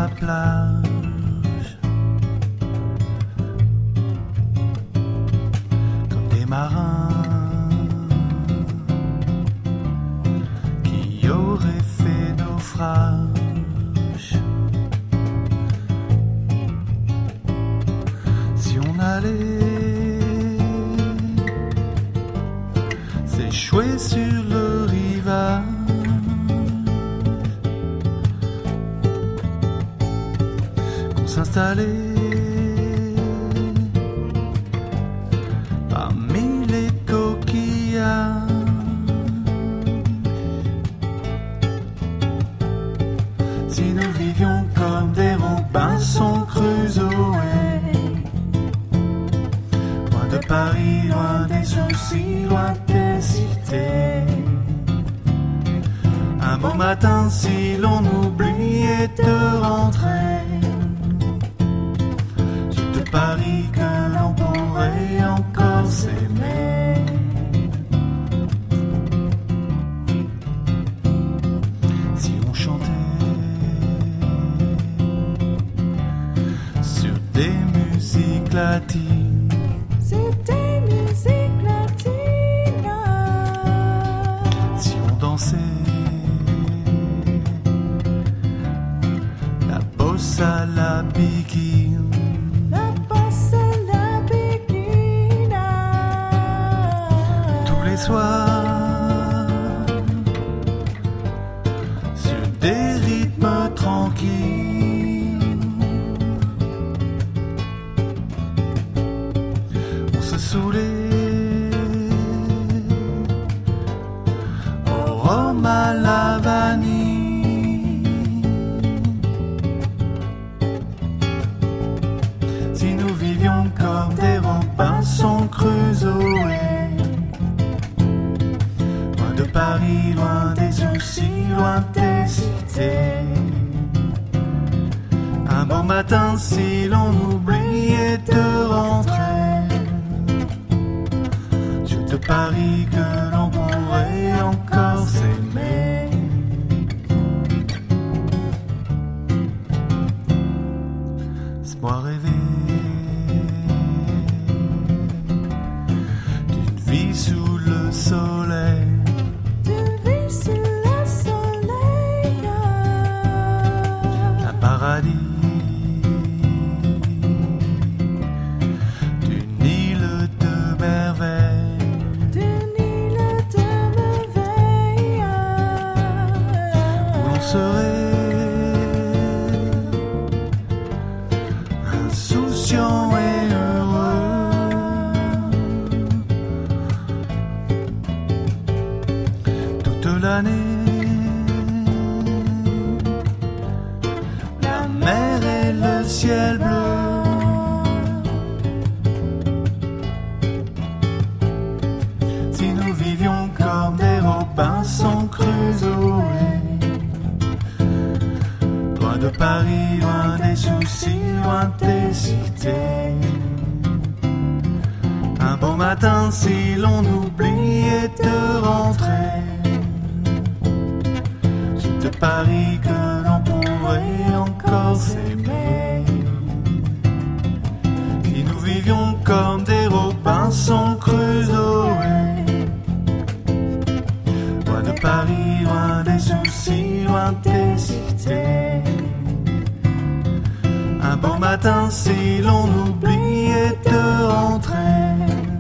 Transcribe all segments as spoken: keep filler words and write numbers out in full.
plage, comme des marins qui auraient fait naufrage. Si on allait s'échouer sur le rivage, s'installer parmi les coquillages, si nous vivions comme des Robinson Crusoe, loin de Paris, loin des soucis, loin des cités. Un beau matin, si l'on oubliait de rentrer, Paris que l'on pourrait encore s'aimer. Si on chantait sur des musiques latines, sur des musiques latines. Si on dansait la bossa, la biguine, soir, sur des rythmes tranquilles, on se saoulait au rhum à la vanille. Si nous vivions comme des Robinson Crusoe, Paris, loin des soucis, loin des cités. Un bon matin, si l'on oubliait de rentrer, je te parie que l'on pourrait encore s'aimer. Laisse-moi rêver d'une vie sous le soleil, paradis, d'une île de merveille, d'une île de merveille, où l'on serait insouciant et heureux toute l'année. Ciel bleu, si nous vivions comme des Robinson Crusoe, loin de Paris, loin des soucis, loin des cités. Un bon matin, si l'on oubliait de rentrer, je te parie que l'on pourrait encore s'aimer. Si nous vivions comme des Robinson Crusoe, loin de Paris, loin des soucis, loin des cités. Un bon matin, si l'on oubliait de rentrer,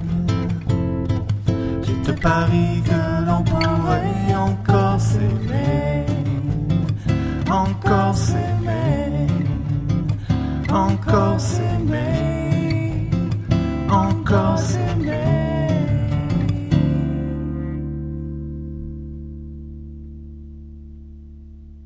je te parie que l'on pourrait encore s'aimer. Encore s'aimer, encore s'aimer, encore s'aimer.